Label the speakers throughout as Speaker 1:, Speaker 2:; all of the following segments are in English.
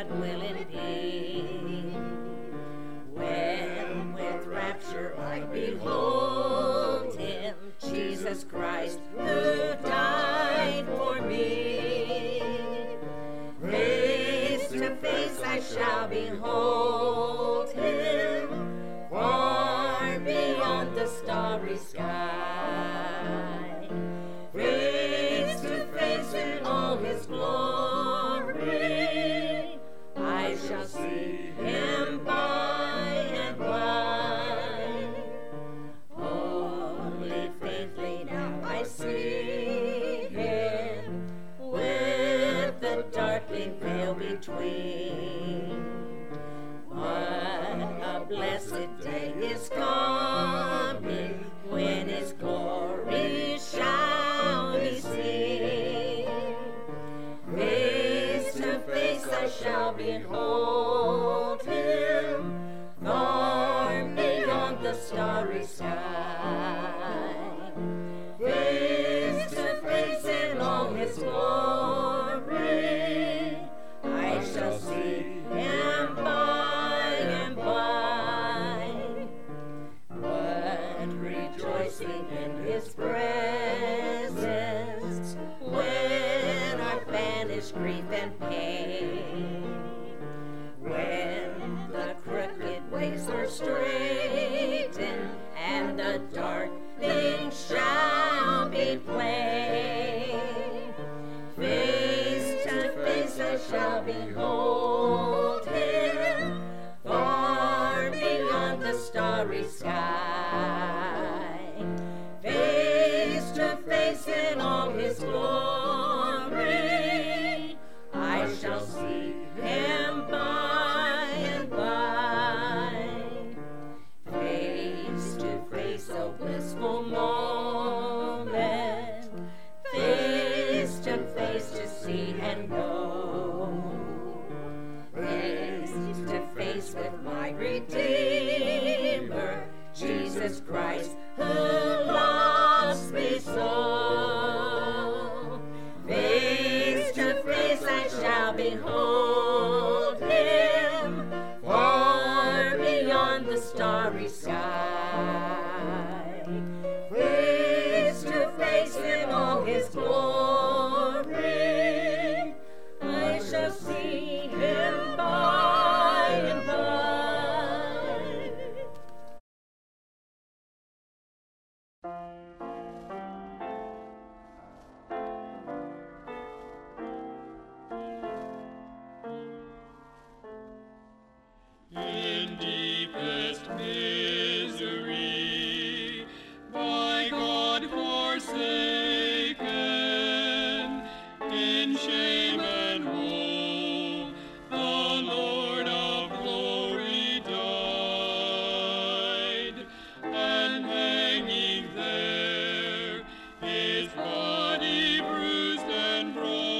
Speaker 1: God will indeed. When with rapture I behold him, Jesus Christ, who died for me, face to face I shall behold him, far beyond the starry sky. Face to face in all his glory, I shall see him by and by. Only faintly now I see him, with the darkling veil between. What a blessed day is coming, when his glory shall be seen. Face to face I shall behold him, far beyond the starry sky. Face to face in all his glory, I shall see him by and by. What rejoicing in his presence, when our banished grief and pain, when the crooked ways are straightened and the dark things shall be plain. Face to face I shall behold him, far beyond the starry sky. Face to face in all his glory, I shall see him by and by. Face to face, oh blissful moment, face to see and know. Face to face with my Redeemer, Jesus Christ, who loves me so. Face to face I shall behold him, far beyond the starry sky. Face to face in all his glory, I shall see him by and by.
Speaker 2: In deepest misery, by God forsaken, in shame and woe, the Lord of glory died, and hanging there, his body bruised and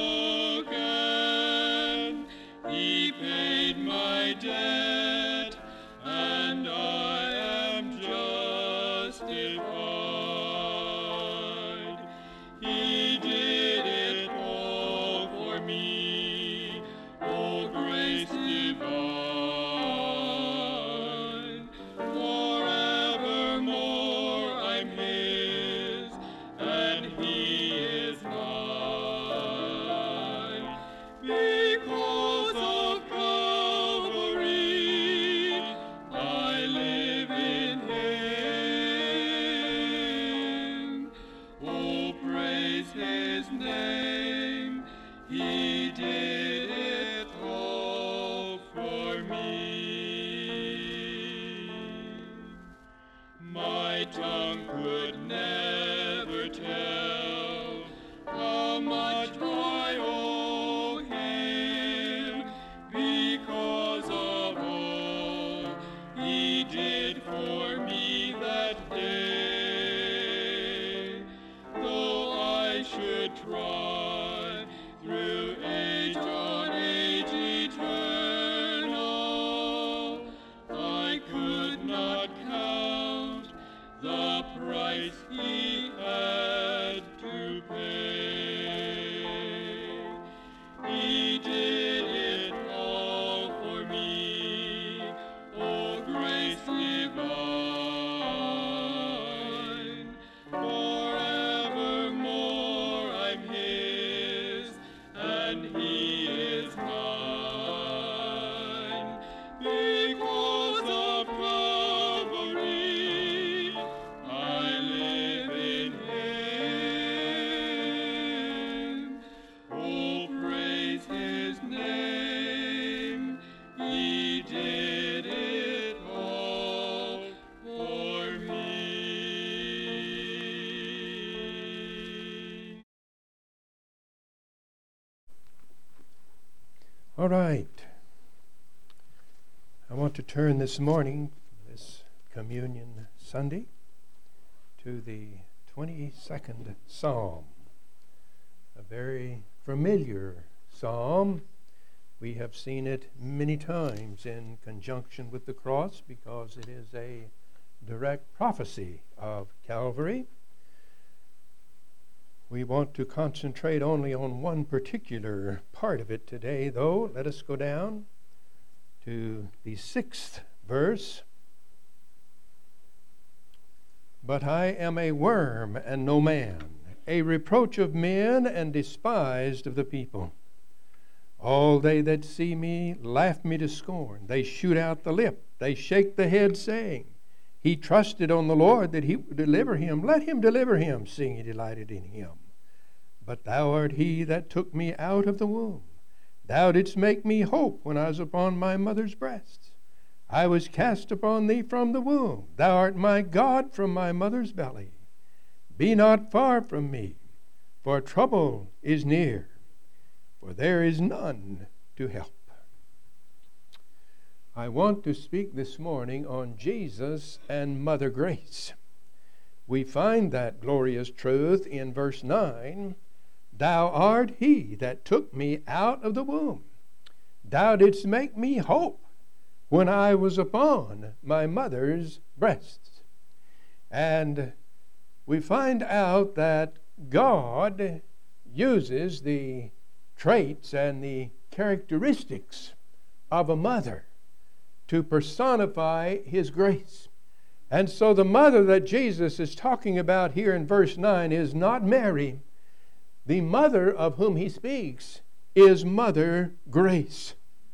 Speaker 2: broken, he paid my debt, and I am justified. He did it all for me, oh grace divine. Forevermore I'm his, and he is mine. Because of Calvary,
Speaker 3: All right. I want to turn this morning, this Communion Sunday, to the 22nd Psalm, a very familiar psalm. We have seen it many times in conjunction with the cross because it is a direct prophecy of Calvary. We want to concentrate only on one particular part of it today, though. Let us go down to the 6th verse. But I am a worm and no man, a reproach of men and despised of the people. All they that see me laugh me to scorn. They shoot out the lip. They shake the head, saying, He trusted on the Lord that he would deliver him. Let him deliver him, seeing he delighted in him. But thou art he that took me out of the womb. Thou didst make me hope when I was upon my mother's breasts. I was cast upon thee from the womb. Thou art my God from my mother's belly. Be not far from me, for trouble is near, for there is none to help. I want to speak this morning on Jesus and Mother Grace. We find that glorious truth in verse 9. Thou art he that took me out of the womb. Thou didst make me hope when I was upon my mother's breasts. And we find out that God uses the traits and the characteristics of a mother to personify his grace. And so the mother that Jesus is talking about here in verse 9 is not Mary. The mother of whom he speaks is Mother Grace.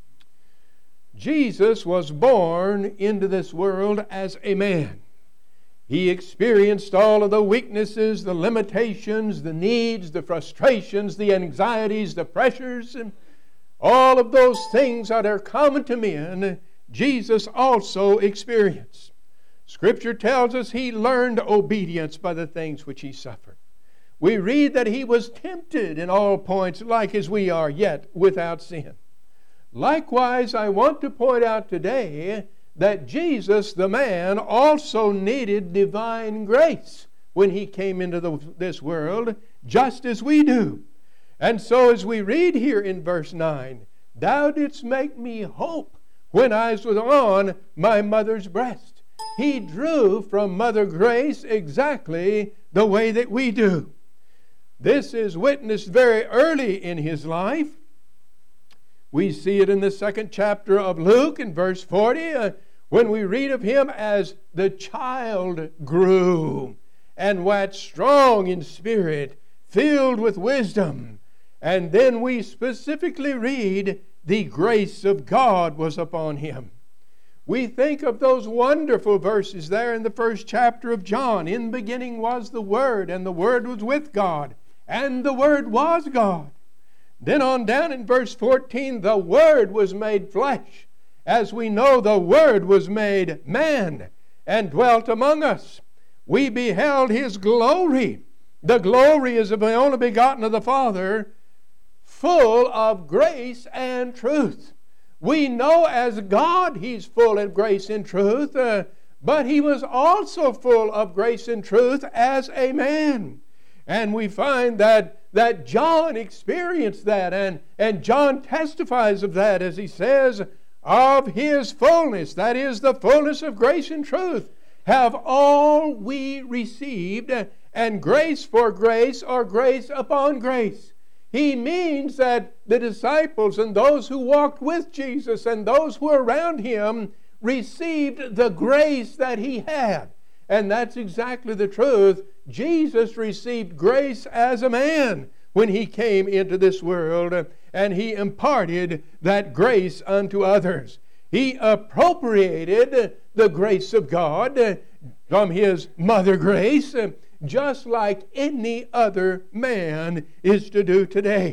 Speaker 3: Jesus was born into this world as a man. He experienced all of the weaknesses, the limitations, the needs, the frustrations, the anxieties, the pressures, and all of those things that are common to men, Jesus also experienced. Scripture tells us he learned obedience by the things which he suffered. We read that he was tempted in all points like as we are, yet without sin. Likewise, I want to point out today that Jesus, the man, also needed divine grace when he came into this world, just as we do. And so as we read here in verse 9, Thou didst make me hope when I was on my mother's breast. He drew from Mother Grace exactly the way that we do. This is witnessed very early in his life. We see it in the 2nd chapter of Luke in verse 40 when we read of him as the child grew and waxed strong in spirit, filled with wisdom. And then we specifically read the grace of God was upon him. We think of those wonderful verses there in the 1st chapter of John. In the beginning was the Word, and the Word was with God, and the Word was God. Then on down in verse 14, the Word was made flesh. As we know, the Word was made man and dwelt among us. We beheld His glory. The glory is of the only begotten of the Father, full of grace and truth. We know as God He's full of grace and truth, but He was also full of grace and truth as a man. And we find that John experienced that, and John testifies of that as he says, of His fullness, that is the fullness of grace and truth, have all we received, and grace for grace or grace upon grace. He means that the disciples and those who walked with Jesus and those who were around Him received the grace that He had. And that's exactly the truth. Jesus received grace as a man when He came into this world, and He imparted that grace unto others. He appropriated the grace of God from His Mother Grace, just like any other man is to do today.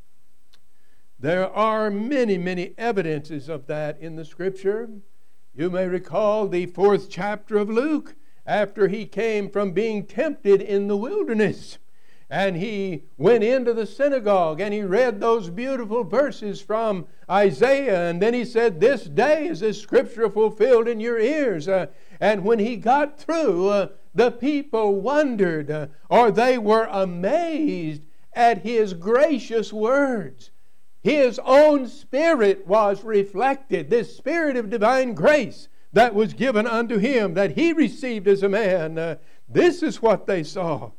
Speaker 3: There are many, many evidences of that in the Scripture. You may recall the 4th chapter of Luke, after He came from being tempted in the wilderness. And he went into the synagogue and he read those beautiful verses from Isaiah. And then he said, "This day is this scripture fulfilled in your ears." And when he got through, the people wondered, or they were amazed at his gracious words. His own spirit was reflected, this spirit of divine grace that was given unto him, that he received as a man. This is what they saw.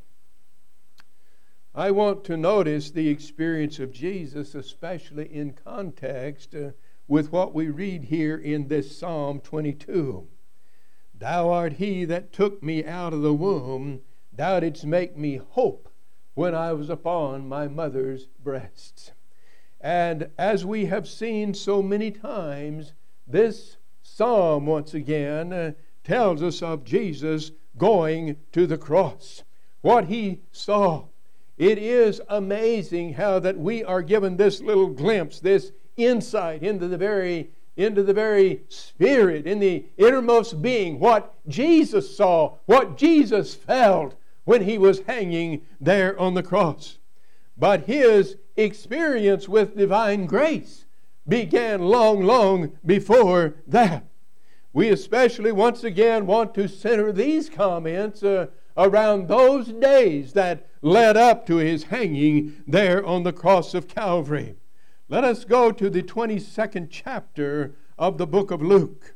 Speaker 3: I want to notice the experience of Jesus, especially in context with what we read here in this Psalm 22. "Thou art he that took me out of the womb. Thou didst make me hope when I was upon my mother's breasts." And as we have seen so many times, this psalm once again tells us of Jesus going to the cross, what he saw. It is amazing how that we are given this little glimpse, this insight into the very spirit, in the innermost being, what Jesus saw, what Jesus felt when he was hanging there on the cross. But his experience with divine grace began long, long before that. We especially once again want to center these comments around those days that led up to his hanging there on the cross of Calvary. Let us go to the 22nd chapter of the book of Luke.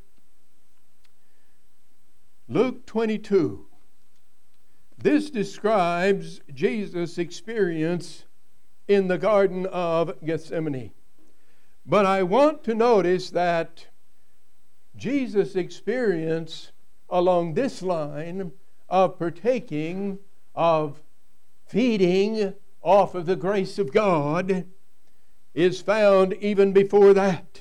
Speaker 3: Luke 22. This describes Jesus' experience in the Garden of Gethsemane. But I want to notice that Jesus' experience along this line of partaking, of feeding off of the grace of God, is found even before that.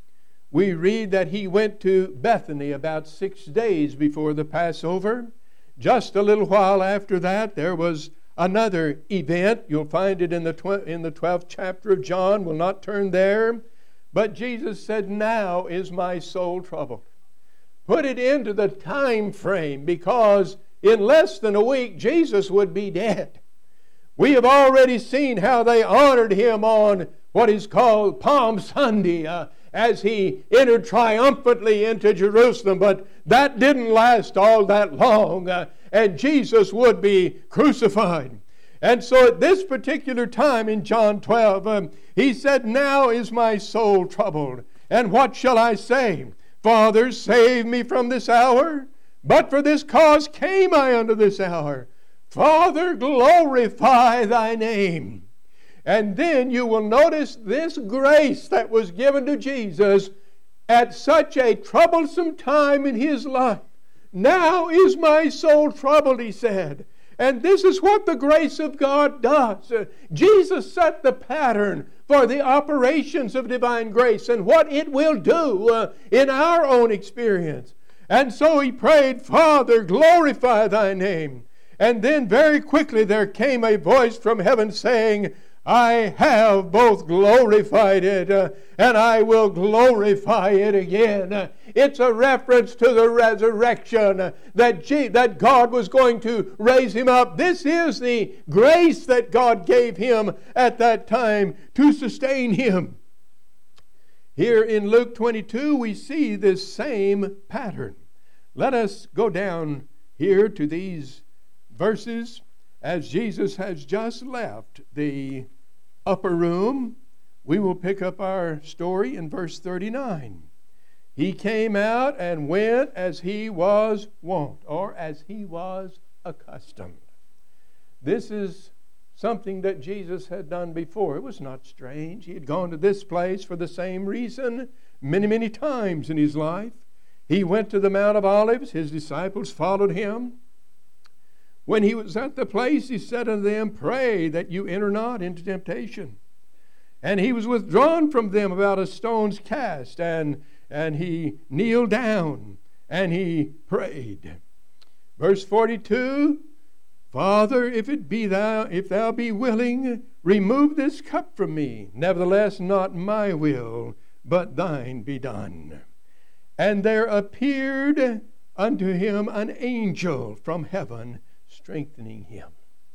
Speaker 3: We read that he went to Bethany about 6 days before the Passover. Just a little while after that, there was another event. You'll find it in the 12th chapter of John. We'll not turn there. But Jesus said, "Now is my soul troubled." Put it into the time frame, because in less than a week, Jesus would be dead. We have already seen how they honored him on what is called Palm Sunday as he entered triumphantly into Jerusalem. But that didn't last all that long, and Jesus would be crucified. And so at this particular time in John 12, he said, "Now is my soul troubled. And what shall I say? Father, save me from this hour. But for this cause came I unto this hour. Father, glorify thy name." And then you will notice this grace that was given to Jesus at such a troublesome time in his life. "Now is my soul troubled," he said. And this is what the grace of God does. Jesus set the pattern for the operations of divine grace and what it will do in our own experience. And so he prayed, "Father, glorify thy name." And then very quickly there came a voice from heaven saying, "I have both glorified it and I will glorify it again." It's a reference to the resurrection, that God was going to raise him up. This is the grace that God gave him at that time to sustain him. Here in Luke 22 we see this same pattern. Let us go down here to these verses as Jesus has just left the upper room. We will pick up our story in verse 39. "He came out and went as he was wont," or as he was accustomed. This is something that Jesus had done before. It was not strange. He had gone to this place for the same reason many, many times in his life. He went to the Mount of Olives. His disciples followed him. When he was at the place, he said unto them, "Pray that you enter not into temptation." And he was withdrawn from them about a stone's cast, and he kneeled down, and he prayed. Verse 42, "Father, if thou be willing, remove this cup from me. Nevertheless, not my will, but thine be done." And there appeared unto him an angel from heaven, strengthening him.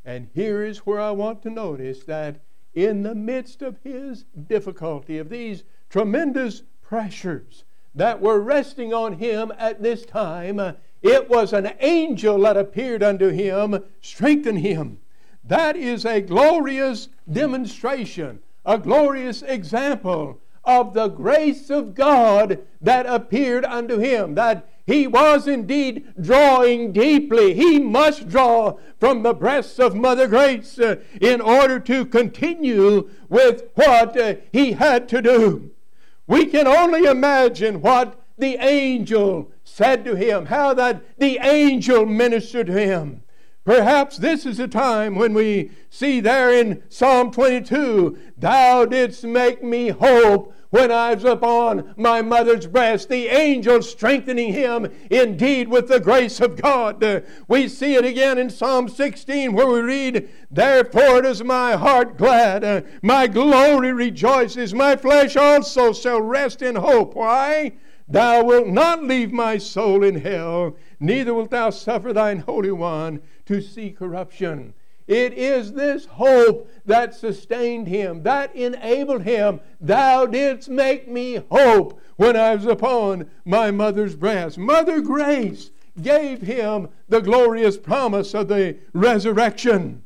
Speaker 3: And here is where I want to notice that in the midst of his difficulty, of these tremendous pressures that were resting on him at this time, it was an angel that appeared unto him, strengthened him. That is a glorious demonstration, a glorious example of the grace of God that appeared unto him, that he was indeed drawing deeply. He must draw from the breasts of Mother Grace in order to continue with what he had to do. We can only imagine what the angel said to him, how that the angel ministered to him. Perhaps this is a time when we see there in Psalm 22, Thou didst make me hope when I was upon my mother's breast. The angel strengthening him indeed with the grace of God. We see it again in Psalm 16 where we read, Therefore is my heart glad, my glory rejoices, my flesh also shall rest in hope. Why? Thou wilt not leave my soul in hell, neither wilt thou suffer thine Holy One to see corruption. It is this hope that sustained him, that enabled him. Thou didst make me hope when I was upon my mother's breast. Mother Grace gave him the glorious promise of the resurrection.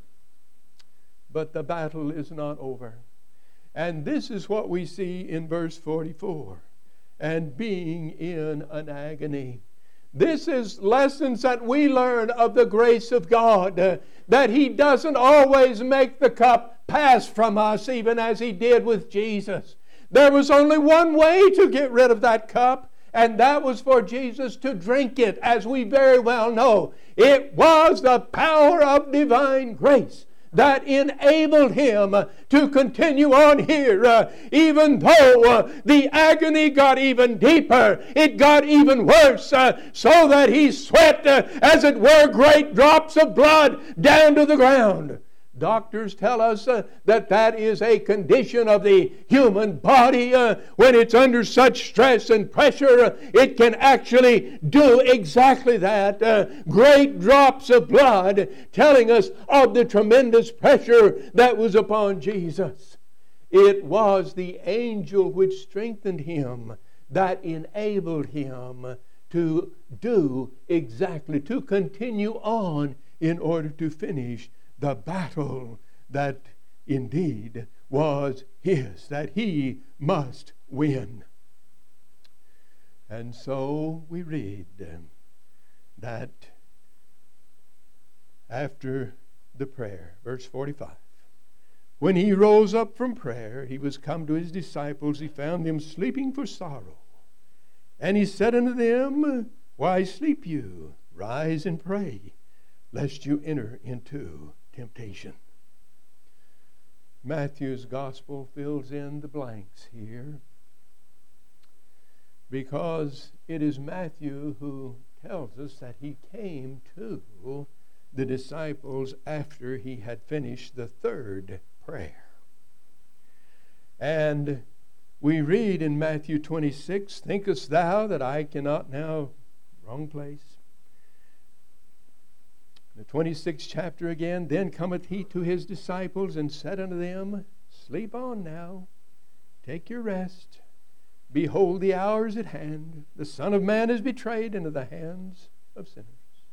Speaker 3: But the battle is not over. And this is what we see in verse 44. And being in an agony. This is lessons that we learn of the grace of God, that He doesn't always make the cup pass from us, even as He did with Jesus. There was only one way to get rid of that cup, and that was for Jesus to drink it, as we very well know. It was the power of divine grace that enabled him to continue on here, even though the agony got even deeper, it got even worse, so that he sweat, as it were, great drops of blood down to the ground. Doctors tell us that is a condition of the human body. When it's under such stress and pressure, it can actually do exactly that. Great drops of blood telling us of the tremendous pressure that was upon Jesus. It was the angel which strengthened him that enabled him to do exactly, to continue on in order to finish the battle that indeed was his, that he must win. And so we read that after the prayer, verse 45, when he rose up from prayer, he was come to his disciples. He found them sleeping for sorrow. And he said unto them, Why sleep you? Rise and pray, lest you enter into temptation. Matthew's gospel fills in the blanks here, because it is Matthew who tells us that he came to the disciples after he had finished the third prayer. And we read in Matthew 26, Thinkest thou that I cannot now, wrong place, the 26th chapter again, Then cometh he to his disciples and said unto them, Sleep on now, take your rest. Behold, the hour is at hand. The Son of Man is betrayed into the hands of sinners.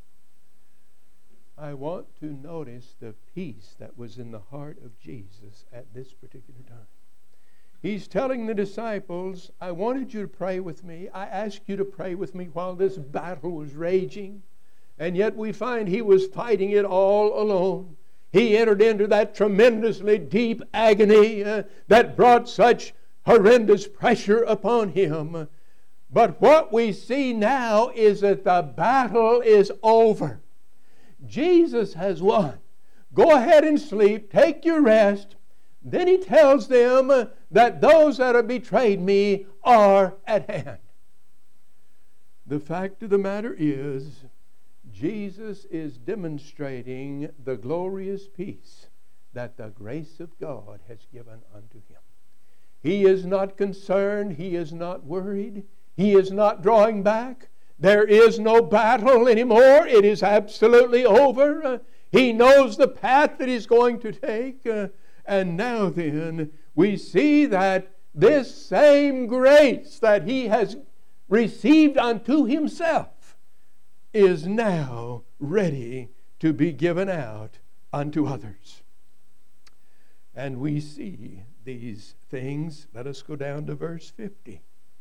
Speaker 3: I want to notice the peace that was in the heart of Jesus at this particular time. He's telling the disciples, I wanted you to pray with me. I asked you to pray with me while this battle was raging. And yet we find he was fighting it all alone. He entered into that tremendously deep agony that brought such horrendous pressure upon him. But what we see now is that the battle is over. Jesus has won. Go ahead and sleep. Take your rest. Then he tells them that those that have betrayed me are at hand. The fact of the matter is, Jesus is demonstrating the glorious peace that the grace of God has given unto him. He is not concerned. He is not worried. He is not drawing back. There is no battle anymore. It is absolutely over. He knows the path that he's going to take. And now then, we see that this same grace that he has received unto himself is now ready to be given out unto others. And we see these things. Let us go down to verse 50.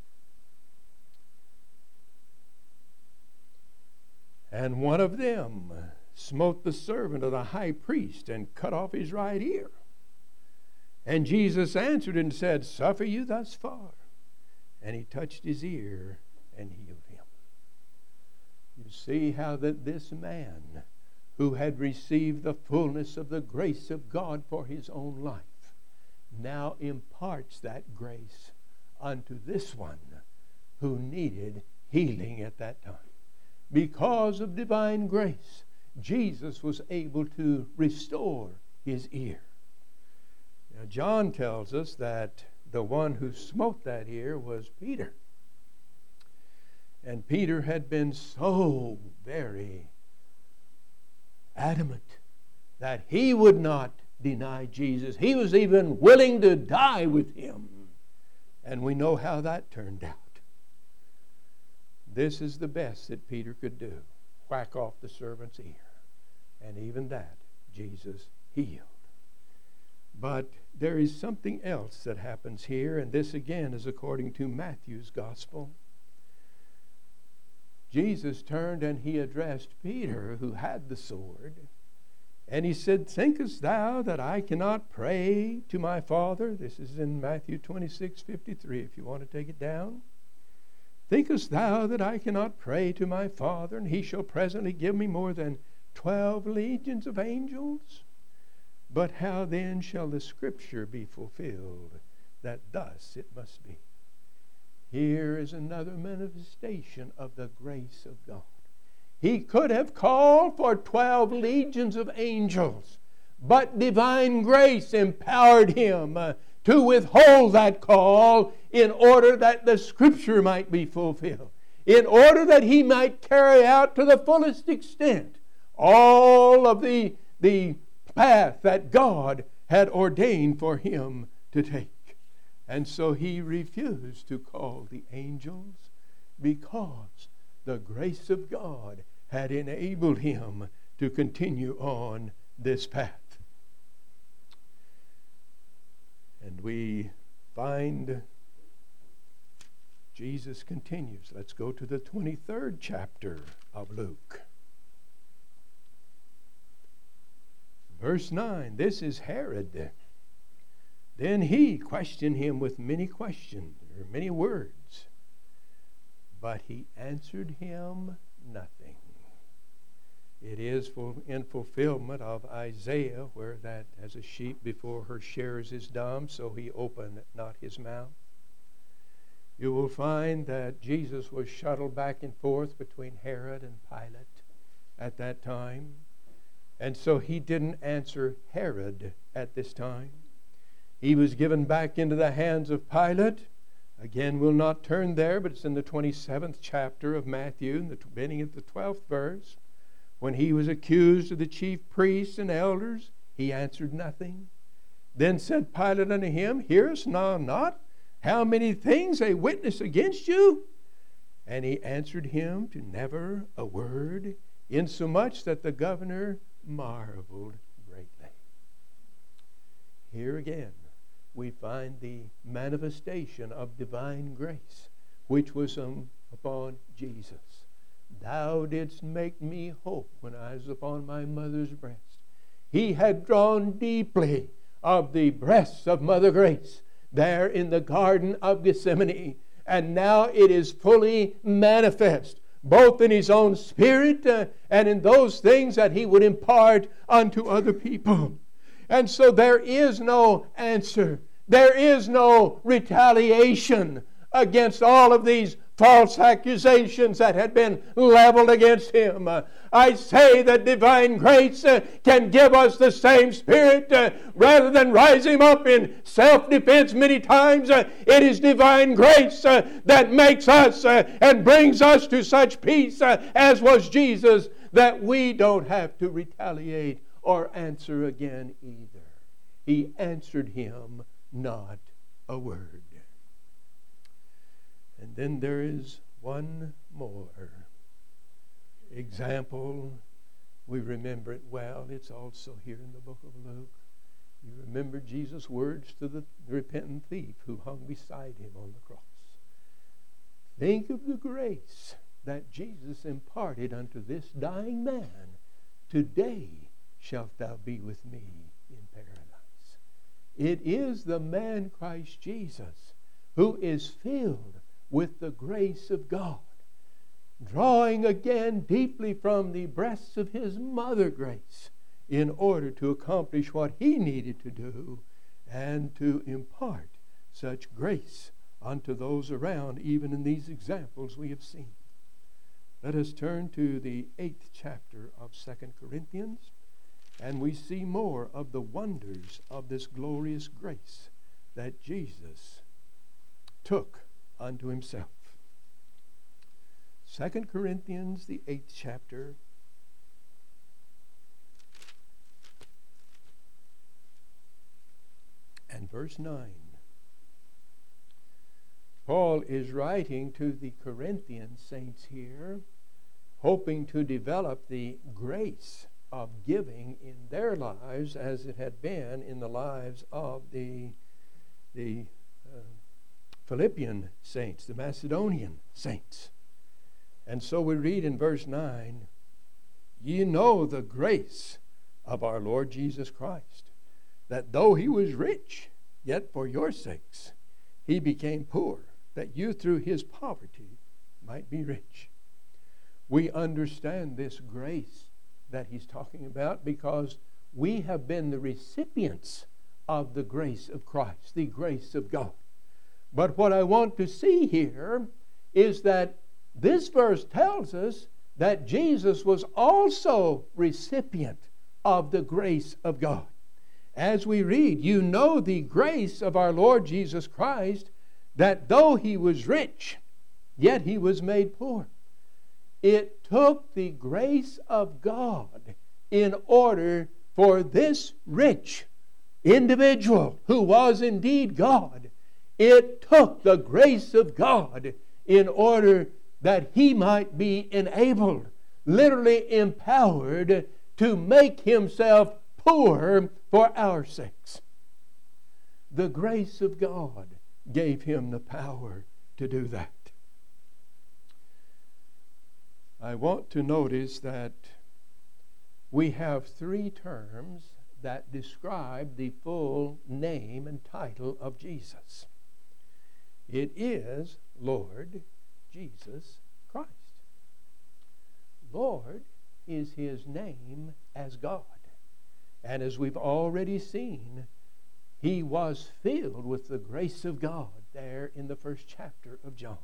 Speaker 3: And one of them smote the servant of the high priest and cut off his right ear. And Jesus answered and said, Suffer you thus far? And he touched his ear and healed him. You see how that this man, who had received the fullness of the grace of God for his own life, now imparts that grace unto this one who needed healing at that time. Because of divine grace, Jesus was able to restore his ear. Now, John tells us that the one who smote that ear was Peter. And Peter had been so very adamant that he would not deny Jesus. He was even willing to die with him. And we know how that turned out. This is the best that Peter could do. Whack off the servant's ear. And even that, Jesus healed. But there is something else that happens here, and this again is according to Matthew's gospel. Jesus turned and he addressed Peter, who had the sword, and he said, Thinkest thou that I cannot pray to my Father? This is in Matthew 26:53, if you want to take it down. Thinkest thou that I cannot pray to my Father, and he shall presently give me more than 12 legions of angels? But how then shall the Scripture be fulfilled, that thus it must be? Here is another manifestation of the grace of God. He could have called for 12 legions of angels, but divine grace empowered him to withhold that call in order that the Scripture might be fulfilled, in order that he might carry out to the fullest extent all of the path that God had ordained for him to take. And so he refused to call the angels because the grace of God had enabled him to continue on this path. And we find Jesus continues. Let's go to the 23rd chapter of Luke. Verse 9, this is Herod. Then he questioned him with many questions, or many words, but he answered him nothing. It is in fulfillment of Isaiah, where that as a sheep before her shearers is dumb, so he opened not his mouth. You will find that Jesus was shuttled back and forth between Herod and Pilate at that time. And so he didn't answer Herod at this time. He was given back into the hands of Pilate. Again, we'll not turn there, but it's in the 27th chapter of Matthew, in the beginning of the 12th verse. When he was accused of the chief priests and elders, he answered nothing. Then said Pilate unto him, Hearest thou not how many things they witness against you? And he answered him to never a word, insomuch that the governor marveled greatly. Here again, we find the manifestation of divine grace, which was upon Jesus. Thou didst make me hope when I was upon my mother's breast. He had drawn deeply of the breasts of Mother Grace there in the Garden of Gethsemane, and now it is fully manifest, both in his own spirit and in those things that he would impart unto other people. And so there is no answer. There is no retaliation against all of these false accusations that had been leveled against him. I say that divine grace can give us the same spirit rather than rise him up in self-defense many times. It is divine grace that makes us and brings us to such peace as was Jesus, that we don't have to retaliate or answer again either. He answered him not a word. And then there is one more example. We remember it well. It's also here in the book of Luke. You remember Jesus' words to the repentant thief who hung beside him on the cross. Think of the grace that Jesus imparted unto this dying man. Today shalt thou be with me in paradise. It is the man Christ Jesus who is filled with the grace of God, drawing again deeply from the breasts of his mother Grace in order to accomplish what he needed to do and to impart such grace unto those around, even in these examples we have seen. Let us turn to the 8th chapter of 2 Corinthians, and we see more of the wonders of this glorious grace that Jesus took unto himself. 2 Corinthians, the 8th chapter, and verse 9. Paul is writing to the Corinthian saints here, hoping to develop the grace of giving in their lives as it had been in the lives of the Philippian saints, the Macedonian saints. And so we read in verse 9, ye know the grace of our Lord Jesus Christ, that though he was rich, yet for your sakes he became poor, that you through his poverty might be rich. We understand this grace that he's talking about because we have been the recipients of the grace of Christ, the grace of God. But what I want to see here is that this verse tells us that Jesus was also recipient of the grace of God. As we read, you know the grace of our Lord Jesus Christ, that though he was rich, yet he was made poor. It took the grace of God in order for this rich individual, who was indeed God, it took the grace of God in order that he might be enabled, literally empowered, to make himself poor for our sakes. The grace of God gave him the power to do that. I want to notice that we have 3 terms that describe the full name and title of Jesus. It is Lord Jesus Christ. Lord is his name as God. And as we've already seen, he was filled with the grace of God there in the 1st chapter of John.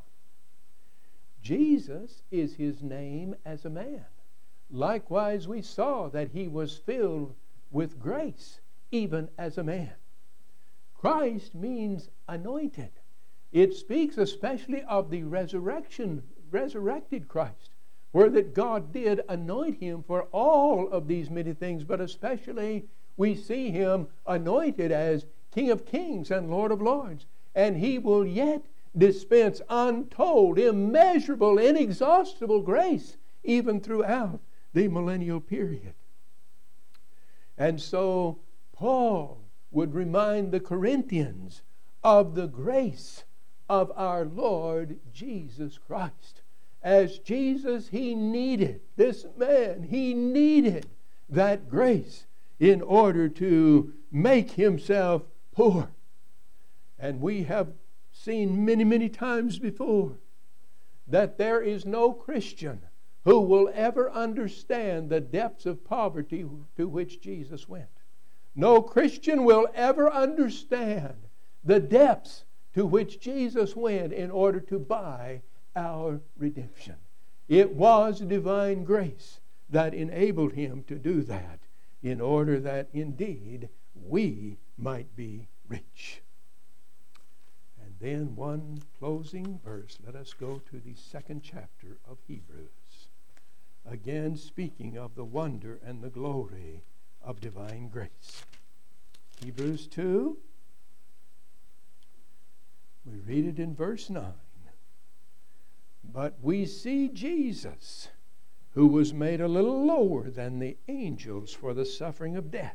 Speaker 3: Jesus is his name as a man. Likewise, we saw that he was filled with grace even as a man. Christ means anointed. It speaks especially of the resurrected Christ, where that God did anoint him for all of these many things, but especially we see him anointed as King of Kings and Lord of Lords. And he will yet dispense untold, immeasurable, inexhaustible grace even throughout the millennial period. And so Paul would remind the Corinthians of the grace of our Lord Jesus Christ. As Jesus, he needed, this man, he needed that grace in order to make himself poor. And we have seen many, many times before that there is no Christian who will ever understand the depths of poverty to which Jesus went. No Christian will ever understand the depths to which Jesus went in order to buy our redemption. It was divine grace that enabled him to do that, in order that indeed we might be rich. And then one closing verse. Let us go to the 2nd chapter of Hebrews. Again speaking of the wonder and the glory of divine grace. Hebrews 2. We read it in verse 9. But we see Jesus, who was made a little lower than the angels for the suffering of death,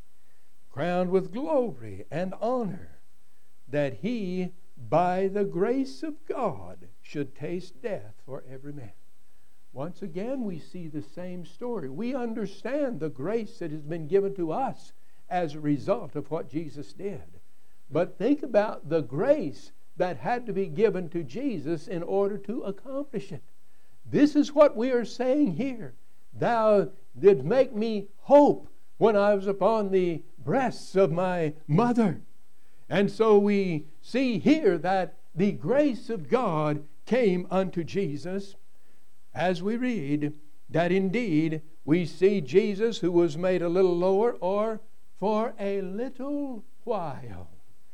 Speaker 3: crowned with glory and honor, that he, by the grace of God, should taste death for every man. Once again, we see the same story. We understand the grace that has been given to us as a result of what Jesus did. But think about the grace that had to be given to Jesus in order to accomplish it. This is what we are saying here. Thou didst make me hope when I was upon the breasts of my mother. And so we see here that the grace of God came unto Jesus, as we read that indeed we see Jesus, who was made a little lower, or for a little while.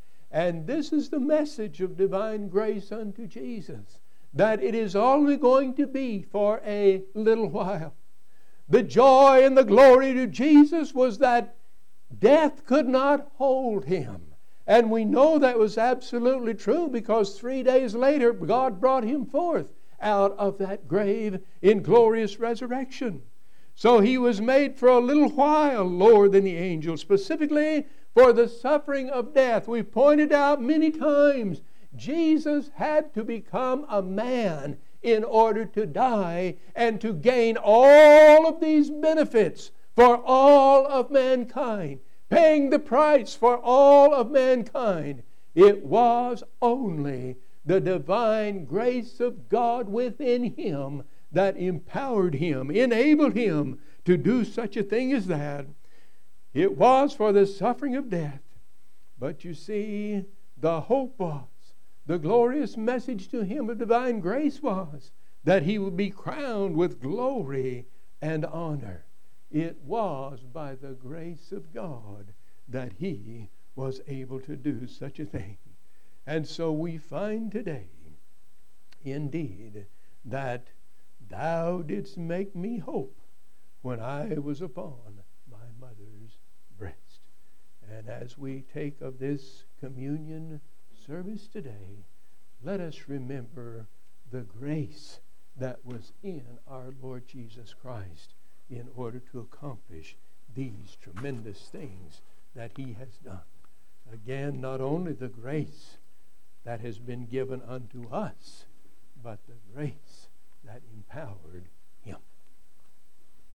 Speaker 3: And this is the message of divine grace unto Jesus, that it is only going to be for a little while. The joy and the glory to Jesus was that death could not hold him. And we know that was absolutely true, because 3 days later God brought him forth out of that grave in glorious resurrection. So he was made for a little while lower than the angels, specifically for the suffering of death. We've pointed out many times, Jesus had to become a man in order to die and to gain all of these benefits for all of mankind, paying the price for all of mankind. It was only the divine grace of God within him that empowered him, enabled him to do such a thing as that. It was for the suffering of death. But you see, the hope was, the glorious message to him of divine grace was, that he would be crowned with glory and honor. It was by the grace of God that he was able to do such a thing. And so we find today, indeed, that thou didst make me hope when I was upon my mother's breast. And as we take of this communion service today, let us remember the grace that was in our Lord Jesus Christ in order to accomplish these tremendous things that he has done. Again, not only the grace that has been given unto us, but the grace that empowered